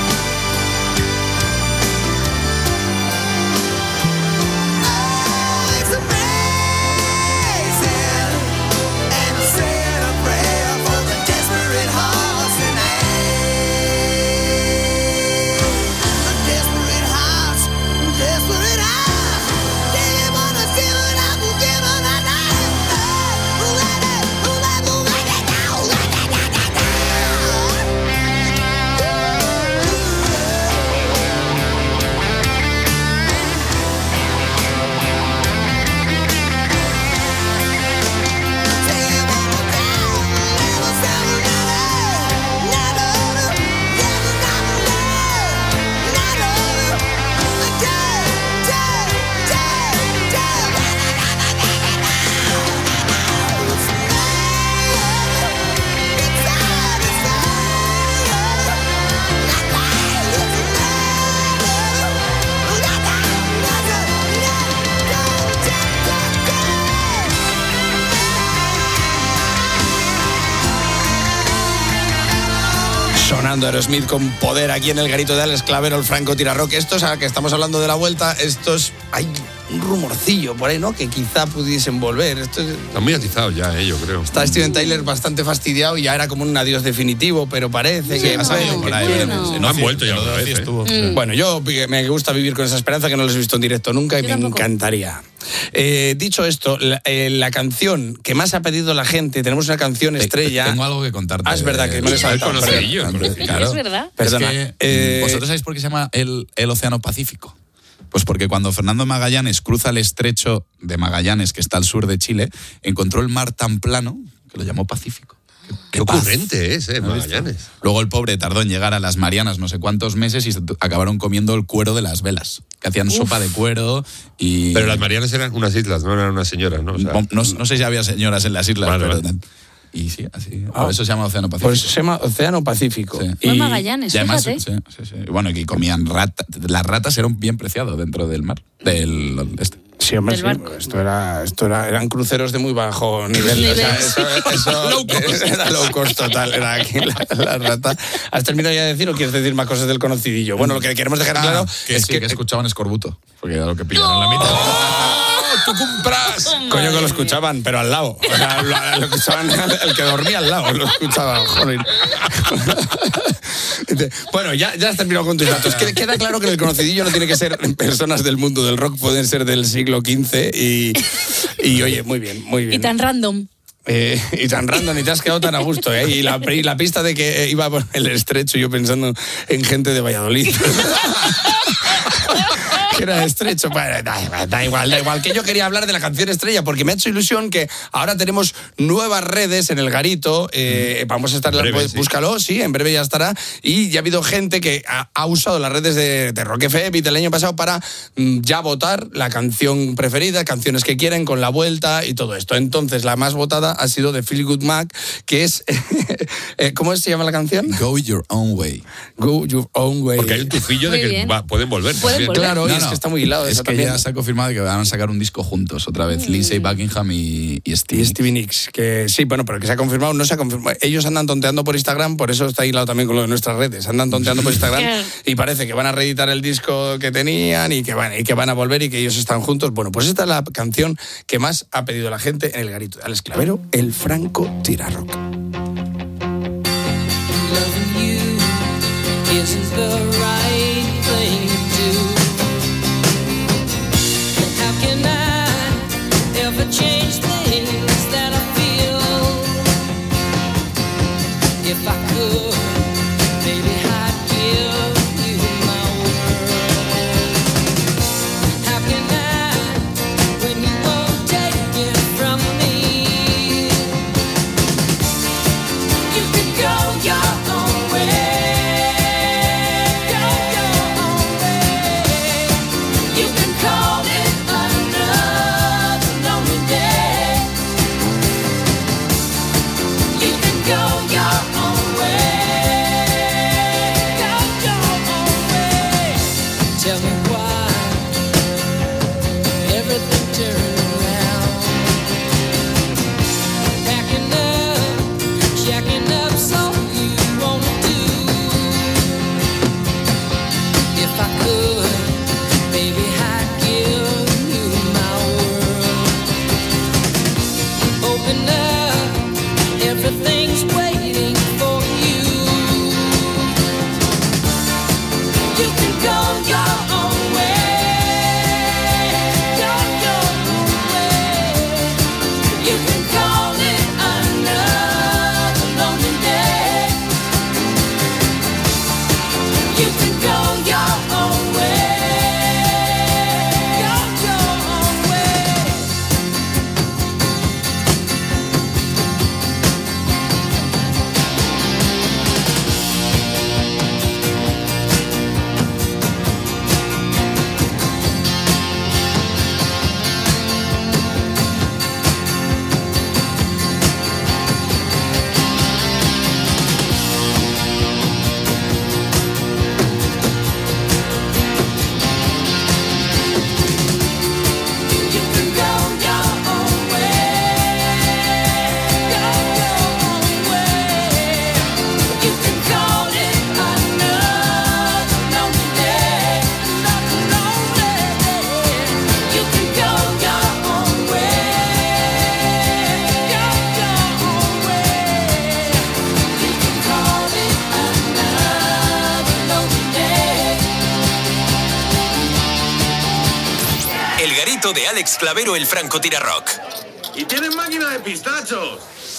Oh, it's amazing, and I said a prayer for the desperate hearts tonight. The desperate hearts, desperate hearts, they wanna see what I'm giving a night. Oh, let it, oh, let it, let it go, let it, let it go. Sonando Aerosmith con poder aquí en el garito de Alex Clavero, el Franco Tirarroque. Esto es a que estamos hablando de la vuelta. Estos hay un rumorcillo por ahí, ¿no? Que quizá pudiesen volver. Esto es... Están muy atizados ya, eh, yo creo. Está Steven Tyler bastante fastidiado y ya era como un adiós definitivo, pero parece Sí, que... ha salido por ahí, bueno. No han vuelto ya otra vez, eh. estuvo. Mm. Bueno, yo me gusta vivir con esa esperanza, que no los he visto en directo nunca y Yo me tampoco. encantaría. Eh, dicho esto, la, eh, la canción que más ha pedido la gente, tenemos una canción estrella. Tengo algo que contarte. Ah, es verdad que me lo he saltado. El conocido, Perdón. el conocido. Claro. Es verdad. Perdona. Es que, Eh, ¿Vosotros sabéis por qué se llama el, el Océano Pacífico? Pues porque cuando Fernando Magallanes cruza el estrecho de Magallanes, que está al sur de Chile, encontró el mar tan plano que lo llamó Pacífico. Qué ocurrente es, eh, Magallanes. Luego el pobre tardó en llegar a las Marianas no sé cuántos meses y se tu- acabaron comiendo el cuero de las velas, que hacían Uf. sopa de cuero y... Pero las Marianas eran unas islas, no eran unas señoras, ¿no? O sea, no, no, no sé si había señoras en las islas, Vale, pero... vale. Y sí, así. Ah. Por eso se llama Océano Pacífico. Pues se llama Océano Pacífico. Sí. Fue Magallanes, y además, fíjate. sí, sí, sí. Bueno, y comían ratas. Las ratas eran bien preciadas dentro del mar. Del este. Sí, hombre, Del sí. barco. Esto era, esto era, eran cruceros de muy bajo nivel. O sea, eso, eso Low cost. era low cost total. Era aquí la, la rata. ¿Has terminado ya de decir o quieres decir más cosas del conocidillo? Bueno, lo que queremos dejar Ah, claro que es sí, que, que escuchaban escorbuto. Porque era lo que pillaron en la mitad. ¡Tú compras! coño, que lo escuchaban, pero al lado. O sea, lo, lo escuchaban, el que dormía al lado lo escuchaba. Joder. Bueno, ya, ya has terminado con tus datos. Queda, queda claro que el conocidillo no tiene que ser personas del mundo del rock, pueden ser del siglo quince y, y oye, muy bien, muy bien. Y tan random. Eh, y tan random, y te has quedado tan a gusto, ¿eh? Y la, y la pista de que eh, iba por el estrecho, yo pensando en gente de Valladolid. Que era estrecho, bueno, da, da igual, da igual. Que yo quería hablar de la canción estrella, porque me ha hecho ilusión que ahora tenemos nuevas redes en el garito. Eh, vamos a estar, breve, pues, sí. búscalo, sí, en breve ya estará. Y ya ha habido gente que ha, ha usado las redes de, de Rock F M y del año pasado para mm, ya votar la canción preferida, canciones que quieren con la vuelta y todo esto. Entonces, la más votada ha sido de Feel Good Mac, que es... eh, ¿cómo se llama la canción? Go Your Own Way. Go Your Own Way. Porque hay un tufillo de Muy que bien. va- pueden volver. Pueden también. volver. Claro, No, y es que está muy hilado. Es eso que también. ya se ha confirmado que van a sacar un disco juntos otra vez, Mm. Lindsay Buckingham y, y Stevie. Y Stevie Nicks, que sí, bueno, pero que se ha confirmado, no se ha confirmado. Ellos andan tonteando por Instagram, por eso está hilado también con lo de nuestras redes. Andan tonteando por Instagram y parece que van a reeditar el disco que tenían y que van, y que van a volver y que ellos están juntos. Bueno, pues esta es la canción que más ha pedido la gente en el garito de Alex Clavero, el Franco Tirarrock. Isn't the right thing to do. How can I ever change things that I feel? If I could, maybe I'd give you my world. How can I, when you won't take it from me? You can go your own way. Everything's waiting for you. You can go your own way. Go your own way. You can call it another lonely day. You can go your own way. Go your own way. El garito de Alex Clavero, el Franco Tirarrock. Y tienen máquina de pistachos.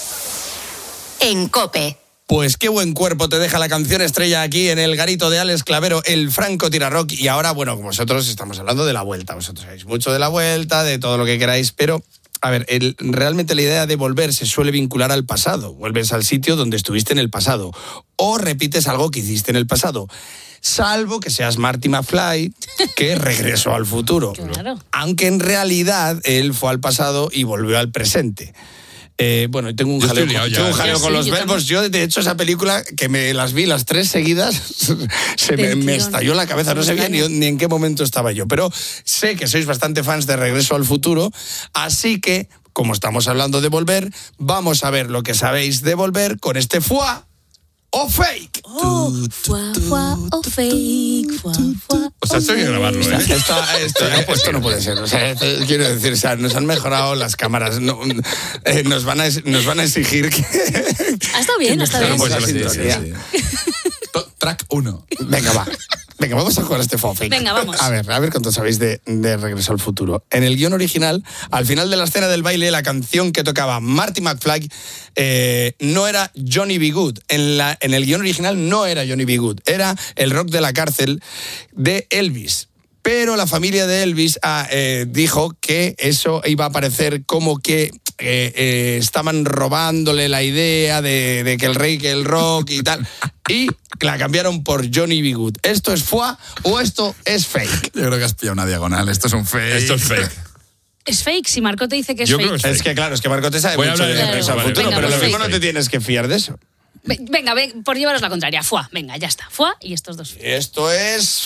En COPE. Pues qué buen cuerpo te deja la canción estrella aquí en el garito de Alex Clavero, el Franco Tirarrock. Y ahora, bueno, vosotros estamos hablando de la vuelta. Vosotros sabéis mucho de la vuelta, de todo lo que queráis, pero... A ver, el, realmente la idea de volver se suele vincular al pasado. Vuelves al sitio donde estuviste en el pasado. O repites algo que hiciste en el pasado. Salvo que seas Marty McFly, que regresó al futuro. Claro. Aunque en realidad él fue al pasado y volvió al presente. Eh, bueno, tengo un Yo jaleo, estoy liado con, ya, tengo un ¿eh? jaleo Sí, con los yo verbos. también. Yo, de hecho, esa película, que me las vi las tres seguidas, se me, me estalló la cabeza. No sabía ni, ni en qué momento estaba yo. Pero sé que sois bastante fans de Regreso al Futuro, así que, como estamos hablando de volver, vamos a ver lo que sabéis de volver con este fuá o fake. Oh, fuá, fuá, o fake, fuá, fuá, O sea, esto hay que grabarlo, O sea, ¿eh? esto, esto- esto no puede ser. O sea, esto- quiero decir, o sea, nos han mejorado las cámaras. No, eh, nos, van a, nos van a exigir que. Ah, está bien, está bien. Pues Sí, la sí, sintonía. sí, sí. To- Track uno. Venga, va. Venga, vamos a jugar a este faux fake. Venga, vamos. A ver, a ver cuánto sabéis de, de Regreso al Futuro. En el guión original, al final de la escena del baile, la canción que tocaba Marty McFly eh, no era Johnny B. Good. En, la, en el guión original no era Johnny B. Good. Era el rock de la cárcel de Elvis. Pero la familia de Elvis ah, eh, dijo que eso iba a parecer como que eh, eh, estaban robándole la idea de, de que el rey, que el rock y tal. Y la cambiaron por Johnny B. Good. ¿Esto es fuá o esto es fake? Yo creo que has pillado una diagonal. Esto es un fake. Esto es fake. Es fake, si Marco te dice que es Yo fake. creo que Es que claro, es que Marco te sabe Voy a mucho hablar de de Regreso al vale, Futuro, venga, pero lo pues mismo fake. no te tienes que fiar de eso. Ve- Venga, ve, por llevaros la contraria. Fuá, venga, ya está. Fuá y estos dos. Esto es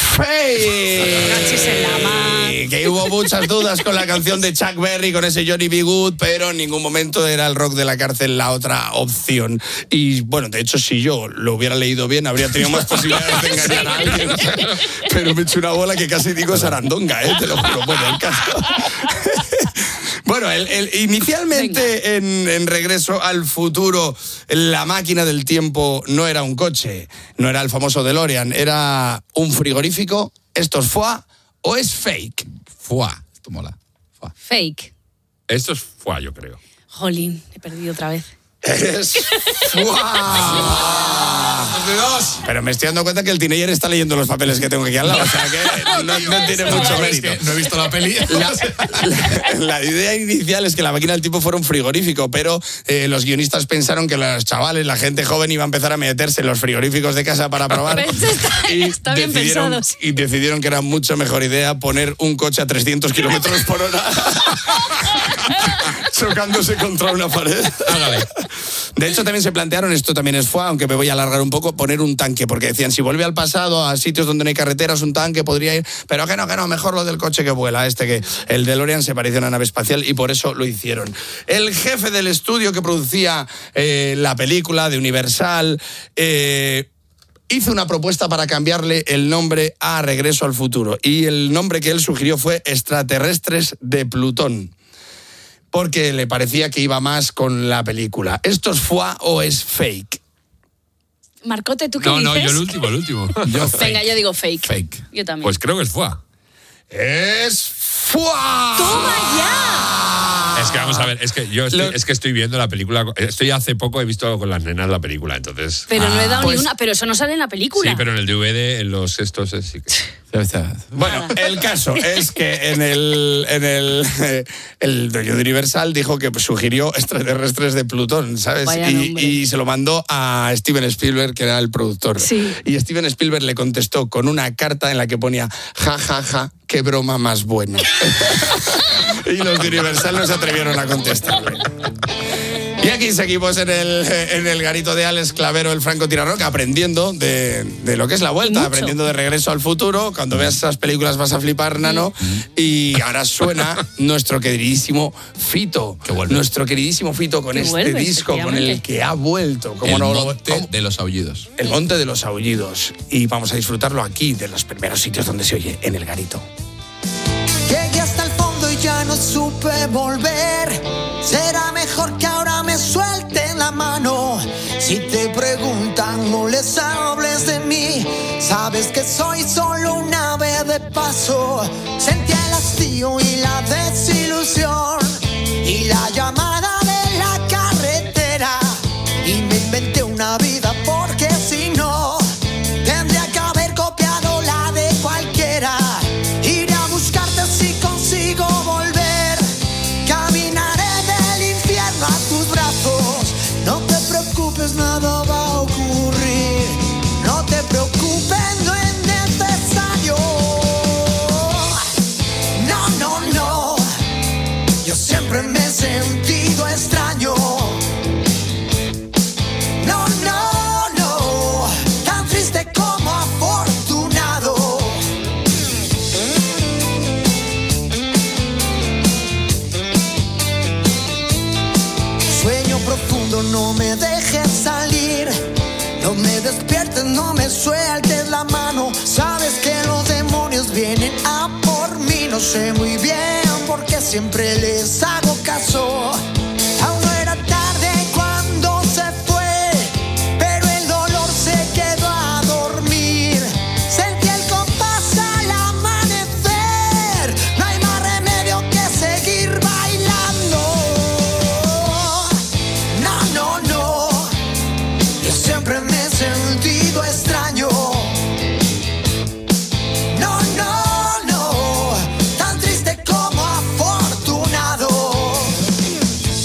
Fake. Que hubo muchas dudas con la canción de Chuck Berry, con ese Johnny B. Good, pero en ningún momento era el rock de la cárcel la otra opción. Y bueno, de hecho, si yo lo hubiera leído bien, habría tenido más posibilidades de engañar a alguien. Pero me he hecho una bola que casi digo sarandonga, ¿eh? Te lo juro. Bueno, el caso. Bueno, el, el, inicialmente en, en Regreso al Futuro, la máquina del tiempo no era un coche, no era el famoso DeLorean, era un frigorífico. ¿Esto es foie o es fake? Foie, esto mola. Foie. Fake. Esto es foie, yo creo. Jolín, he perdido otra vez. Es foie. Pero me estoy dando cuenta que el teenager está leyendo los papeles que tengo aquí al lado, o sea que no, no tiene mucho mérito. Es que no he visto la peli. La, la, la idea inicial es que la máquina del tiempo fuera un frigorífico, pero eh, los guionistas pensaron que los chavales, la gente joven, iba a empezar a meterse en los frigoríficos de casa para probar. Está, y, está bien decidieron, pensado. y decidieron que era mucho mejor idea poner un coche a trescientos kilómetros por hora chocándose contra una pared. De hecho, también se plantearon, esto también es foie, aunque me voy a alargar un poco, poner un tanque, porque decían, si vuelve al pasado, a sitios donde no hay carreteras, un tanque podría ir, pero que no, que no, mejor lo del coche que vuela, este que el DeLorean se parecía a una nave espacial y por eso lo hicieron. El jefe del estudio que producía eh, la película de Universal eh, hizo una propuesta para cambiarle el nombre a Regreso al Futuro, y el nombre que él sugirió fue Extraterrestres de Plutón, porque le parecía que iba más con la película. ¿Esto es foie o es fake? Marcote, ¿tú qué no, dices? No, no, yo el último, el último. Yo Venga, yo digo fake. Fake. Yo también. Pues creo que es foie. ¡Es foie! ¡Toma ya! Es que vamos a ver, es que yo estoy, Lo... es que estoy viendo la película, estoy hace poco, he visto con las nenas la película, entonces... Pero ah, no he dado pues, ni una, pero eso no sale en la película. Sí, pero en el D V D, en los estos, sí que... Bueno, el caso es que en el, en el, eh, el dueño de Universal dijo que sugirió Extraterrestres de Plutón, ¿sabes? Y, y se lo mandó a Steven Spielberg, que era el productor. Sí. Y Steven Spielberg le contestó con una carta en la que ponía, ja, ja, ja, qué broma más buena. Y los de Universal no se atrevieron a contestarle. Y aquí seguimos en el, en el garito de Alex Clavero, el francotirador, aprendiendo de, de lo que es la vuelta, aprendiendo de Regreso al Futuro. Cuando veas esas películas vas a flipar, Nano. Y ahora suena nuestro queridísimo Fito. Nuestro queridísimo Fito con que este vuelve, disco, con el que ha vuelto. El no, Monte ¿cómo? de los Aullidos. El Monte de los Aullidos. Y vamos a disfrutarlo aquí, de los primeros sitios donde se oye, en el garito. Llegué hasta el fondo y ya no supe volver. Será mejor que ahora me suelten la mano. Si te preguntan, no les hables de mí. Sabes que soy solo un ave de paso. Sentí el hastío y la desilusión y la llamada de la carretera. Y me inventé una vida porque si no, tendría que haber copiado la de cualquiera. Iré a buscarte si consigo volver. Caminaré del infierno a tus brazos. No te preocupes, nada va a ocurrir. No te preocupes, no es necesario. No, no, no. Yo siempre me he sentido extraño. No, no, no. Tan triste como afortunado. Sueño profundo, no me dejes salir. No me despiertes, no me sueltes la mano. Sabes que los demonios vienen a por mí. No sé muy bien por qué siempre les hago caso. Aún no era tarde cuando se fue, pero el dolor se quedó a dormir. Sentí el compás al amanecer. No hay más remedio que seguir bailando. No, no, no. Yo siempre me he sentido extraño. No, no, no. Tan triste como afortunado.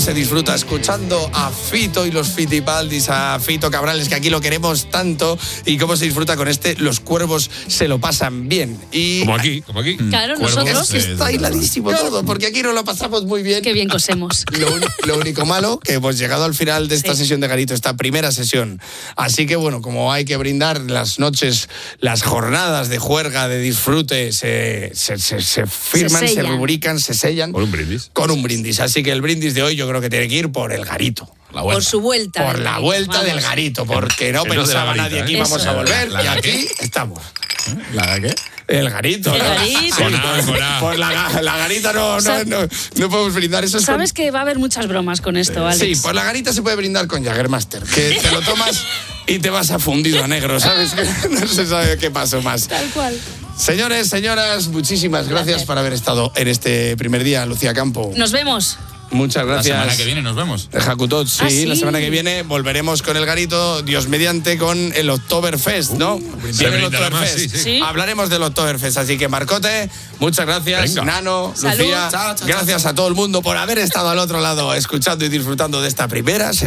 se disfruta escuchando a Fito y los Fitipaldis, a Fito Cabrales, que aquí lo queremos tanto, y cómo se disfruta con este Los Cuervos se lo pasan bien. Y como aquí, como aquí. Claro, nosotros. Es que está hiladísimo todo, porque aquí nos lo pasamos muy bien. Qué bien cosemos. Lo, un- lo único malo, que hemos llegado al final de esta Sí. sesión de Garito, esta primera sesión. Así que bueno, como hay que brindar las noches, las jornadas de juerga, de disfrute, se, se, se, se firman, se, sellan. rubrican, se sellan. Con un brindis. Con un brindis. Así que el brindis de hoy yo creo que tiene que ir por el Garito. La Por su vuelta. Por del la Garito, vuelta vamos. del Garito, porque no Que no de la pensaba garita, nadie ¿eh? aquí vamos Eso. a volver, ¿La- y la aquí qué? estamos. ¿La qué? El Garito. El ¿no? Garito. Sí, Con A, con A. Por la, ga- la Garita no, no, Sa- no, no podemos brindar. Eso es con- Sabes que va a haber muchas bromas con esto, Alex. Sí, por la Garita se puede brindar con Jägermeister, que te lo tomas y te vas a fundido a negro, ¿sabes? No se sabe qué pasó más. Tal cual. Señores, señoras, muchísimas gracias Gracias. por haber estado en este primer día, Lucía Campo. Nos vemos. Muchas La gracias. semana que viene nos vemos. Jacutot, sí, Ah, sí. la semana que viene volveremos con el Garito, Dios mediante, con el Oktoberfest, ¿no? se Viene el brindará más, Oktoberfest. sí, sí. Sí. Hablaremos del Oktoberfest, así que Marcote, muchas gracias. Venga. Nano, Salud. Lucía, Chao, chao, gracias a todo el mundo por haber estado al otro lado escuchando y disfrutando de esta primera sesión.